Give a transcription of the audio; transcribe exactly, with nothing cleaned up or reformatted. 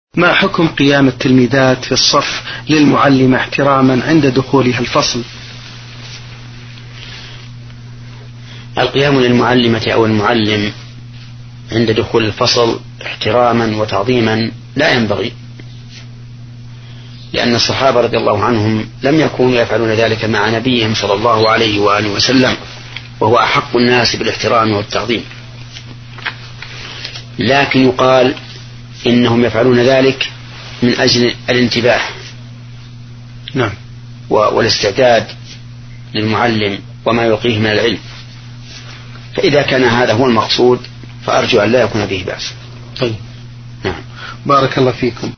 ما حكم قيام التلميذات في الصف للمعلمة احتراما عند دخولها الفصل؟ القيام للمعلمة أو المعلم عند دخول الفصل احتراما وتعظيما لا ينبغي، لأن الصحابة رضي الله عنهم لم يكونوا يفعلون ذلك مع نبيهم صلى الله عليه وآله وسلم، وهو أحق الناس بالاحترام والتعظيم، لكن يقال إنهم يفعلون ذلك من أجل الانتباه نعم والاستعداد للمعلم وما يلقيه من العلم، فإذا كان هذا هو المقصود فأرجو أن لا يكون به بأس. طيب. نعم. بارك الله فيكم.